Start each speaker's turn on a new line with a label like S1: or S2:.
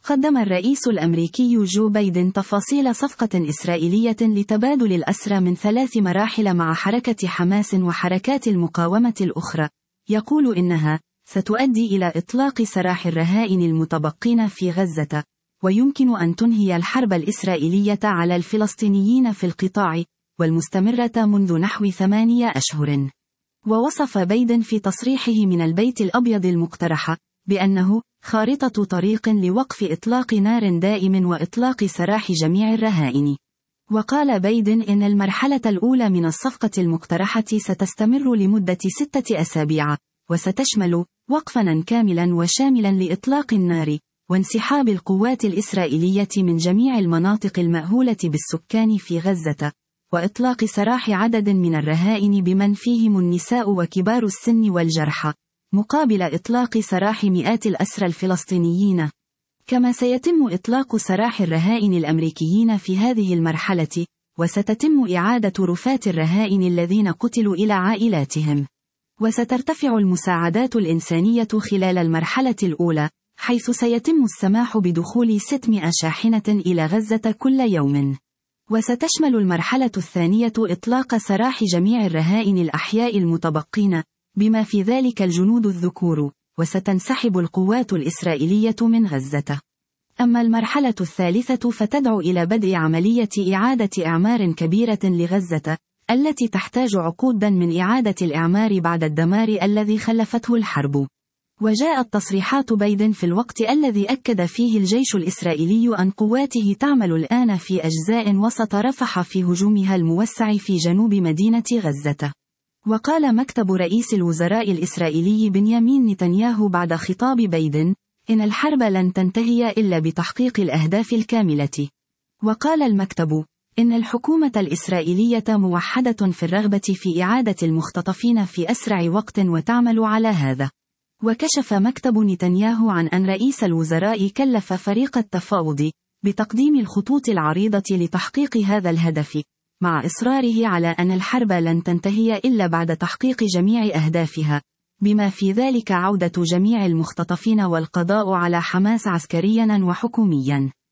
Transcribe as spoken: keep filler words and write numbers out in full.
S1: قدم الرئيس الأمريكي جو بايدن تفاصيل صفقة إسرائيلية لتبادل الأسرى من ثلاث مراحل مع حركة حماس وحركات المقاومة الأخرى، يقول إنها ستؤدي إلى إطلاق سراح الرهائن المتبقين في غزة، ويمكن أن تنهي الحرب الإسرائيلية على الفلسطينيين في القطاع والمستمرة منذ نحو ثمانية أشهر. ووصف بايدن في تصريحه من البيت الأبيض المقترح بأنه خارطة طريق لوقف إطلاق نار دائم وإطلاق سراح جميع الرهائن. وقال بايدن إن المرحلة الأولى من الصفقة المقترحة ستستمر لمدة ستة أسابيع، وستشمل وقفاً كاملاً وشاملاً لإطلاق النار، وانسحاب القوات الإسرائيلية من جميع المناطق المأهولة بالسكان في غزة، وإطلاق سراح عدد من الرهائن بمن فيهم النساء وكبار السن والجرحى، مقابل إطلاق سراح مئات الأسرى الفلسطينيين. كما سيتم إطلاق سراح الرهائن الأمريكيين في هذه المرحلة، وستتم إعادة رفاة الرهائن الذين قتلوا إلى عائلاتهم. وسترتفع المساعدات الإنسانية خلال المرحلة الأولى، حيث سيتم السماح بدخول ستمائة شاحنة إلى غزة كل يوم. وستشمل المرحلة الثانية إطلاق سراح جميع الرهائن الأحياء المتبقين، بما في ذلك الجنود الذكور، وستنسحب القوات الإسرائيلية من غزة. أما المرحلة الثالثة فتدعو إلى بدء عملية إعادة إعمار كبيرة لغزة، التي تحتاج عقوداً من إعادة الإعمار بعد الدمار الذي خلفته الحرب. وجاءت تصريحات بايدن في الوقت الذي أكد فيه الجيش الإسرائيلي أن قواته تعمل الآن في أجزاء وسط رفح في هجومها الموسع في جنوب مدينة غزة. وقال مكتب رئيس الوزراء الإسرائيلي بنيامين نتنياهو بعد خطاب بايدن إن الحرب لن تنتهي إلا بتحقيق الأهداف الكاملة. وقال المكتب إن الحكومة الإسرائيلية موحدة في الرغبة في إعادة المختطفين في أسرع وقت وتعمل على هذا. وكشف مكتب نتنياهو عن أن رئيس الوزراء كلف فريق التفاوض بتقديم الخطوط العريضة لتحقيق هذا الهدف، مع إصراره على أن الحرب لن تنتهي إلا بعد تحقيق جميع أهدافها، بما في ذلك عودة جميع المختطفين والقضاء على حماس عسكريا وحكوميا.